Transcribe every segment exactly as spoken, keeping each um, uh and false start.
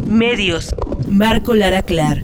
Medios. Marco Lara Clar.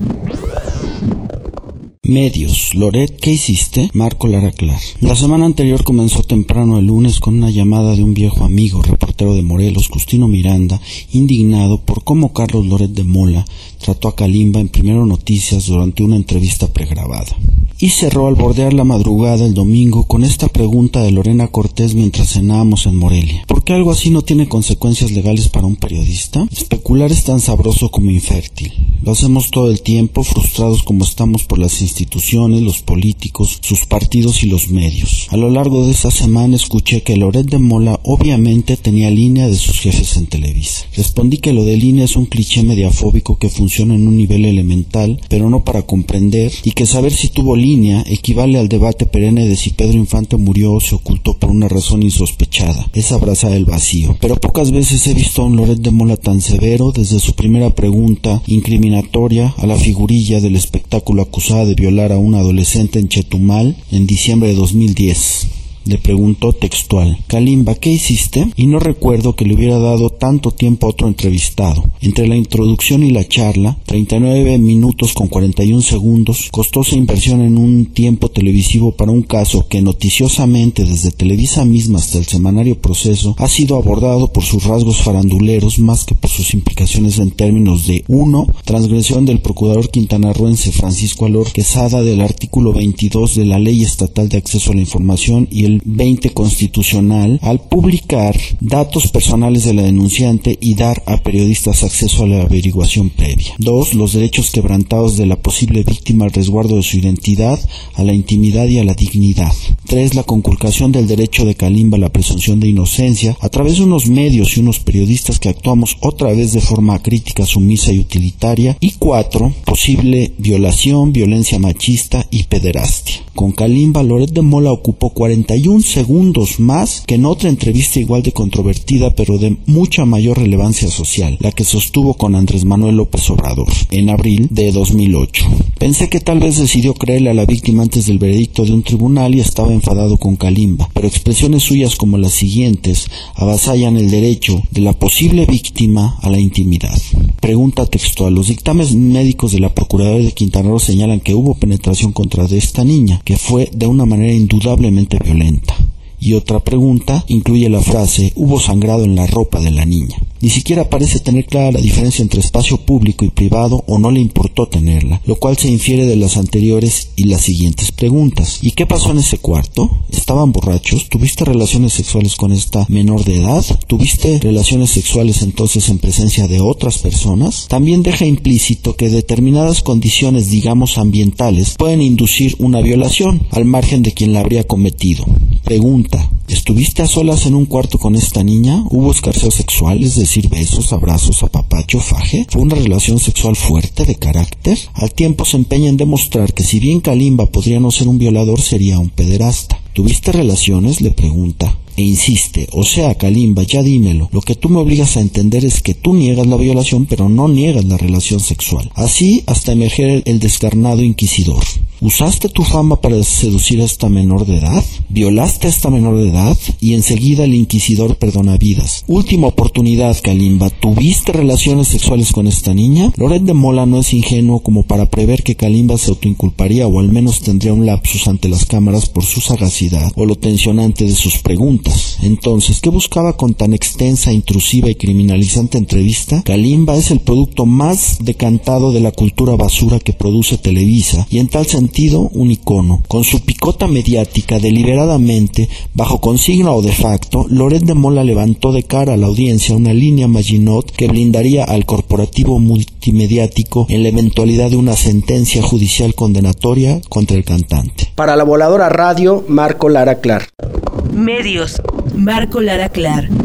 Medios. Loret, ¿qué hiciste? Marco Lara Clar. La semana anterior comenzó temprano el lunes con una llamada de un viejo amigo, reportero de Morelos, Justino Miranda, indignado por cómo Carlos Loret de Mola trató a Kalimba en Primero Noticias durante una entrevista pregrabada. Y cerró al bordear la madrugada el domingo con esta pregunta de Lorena Cortés mientras cenábamos en Morelia. ¿Por qué algo así no tiene consecuencias legales para un periodista? Especular es tan sabroso como infértil. Lo hacemos todo el tiempo, frustrados como estamos por las instituciones, los políticos, sus partidos y los medios. A lo largo de esa semana escuché que Loret de Mola obviamente tenía línea de sus jefes en Televisa. Respondí que lo de línea es un cliché mediafóbico que funciona en un nivel elemental, pero no para comprender, y que saber si tuvo línea equivale al debate perenne de si Pedro Infante murió o se ocultó por una razón insospechada. Es abrazar el vacío. Pero pocas veces he visto a un Loret de Mola tan severo, desde su primera pregunta incriminatoria a la figurilla del espectáculo acusada de violar a un adolescente en Chetumal en diciembre de dos mil diez. Le preguntó textual: Kalimba, ¿qué hiciste? Y no recuerdo que le hubiera dado tanto tiempo a otro entrevistado. Entre la introducción y la charla, treinta y nueve minutos con cuarenta y un segundos, costosa inversión en un tiempo televisivo para un caso que noticiosamente desde Televisa misma hasta el semanario Proceso ha sido abordado por sus rasgos faranduleros más que por sus implicaciones en términos de uno. Transgresión del procurador quintanarroense Francisco Alor Quesada del artículo veintidós de la Ley Estatal de Acceso a la Información y el veinte constitucional al publicar datos personales de la denunciante y dar a periodistas acceso a la averiguación previa. Dos, los derechos quebrantados de la posible víctima al resguardo de su identidad, a la intimidad y a la dignidad. Tres, la conculcación del derecho de Kalimba a la presunción de inocencia a través de unos medios y unos periodistas que actuamos otra vez de forma crítica, sumisa y utilitaria. Y cuatro, posible violación, violencia machista y pederastia. Con Kalimba, Loret de Mola ocupó cuarenta y un segundos más que en otra entrevista igual de controvertida pero de mucha mayor relevancia social, la que sostuvo con Andrés Manuel López Obrador en abril de dos mil ocho. Pensé que tal vez decidió creerle a la víctima antes del veredicto de un tribunal y estaba enfadado con Kalimba, pero expresiones suyas como las siguientes avasallan el derecho de la posible víctima a la intimidad. Pregunta textual: los dictámenes médicos de la Procuraduría de Quintana Roo señalan que hubo penetración contra de esta niña, que fue de una manera indudablemente violenta. Y otra pregunta incluye la frase: hubo sangrado en la ropa de la niña. Ni siquiera parece tener clara la diferencia entre espacio público y privado, o no le importó tenerla, lo cual se infiere de las anteriores y las siguientes preguntas. ¿Y qué pasó en ese cuarto? ¿Estaban borrachos? ¿Tuviste relaciones sexuales con esta menor de edad? ¿Tuviste relaciones sexuales entonces en presencia de otras personas? También deja implícito que determinadas condiciones, digamos ambientales, pueden inducir una violación, al margen de quien la habría cometido. Pregunta: ¿estuviste a solas en un cuarto con esta niña? ¿Hubo escarceo sexual, es decir, besos, abrazos, apapacho, faje? ¿Fue una relación sexual fuerte, de carácter? Al tiempo se empeña en demostrar que si bien Kalimba podría no ser un violador, sería un pederasta. ¿Tuviste relaciones?, le pregunta. E insiste: o sea, Kalimba, ya dímelo. Lo que tú me obligas a entender es que tú niegas la violación, pero no niegas la relación sexual. Así hasta emerger el descarnado inquisidor. ¿Usaste tu fama para seducir a esta menor de edad? ¿Violaste a esta menor de edad? Y enseguida el inquisidor perdona vidas. Última oportunidad, Kalimba. ¿Tuviste relaciones sexuales con esta niña? Loret de Mola no es ingenuo como para prever que Kalimba se autoinculparía, o al menos tendría un lapsus ante las cámaras por su sagacidad o lo tensionante de sus preguntas. Entonces, ¿qué buscaba con tan extensa, intrusiva y criminalizante entrevista? Kalimba es el producto más decantado de la cultura basura que produce Televisa, y en tal sentido un icono. Con su picota mediática, deliberadamente, bajo consigna o de facto, Loret de Mola levantó de cara a la audiencia una línea Maginot que blindaría al corporativo multimediático en la eventualidad de una sentencia judicial condenatoria contra el cantante. Para La Voladora Radio, Marco Lara Clar. Medios. Marco Lara Clar.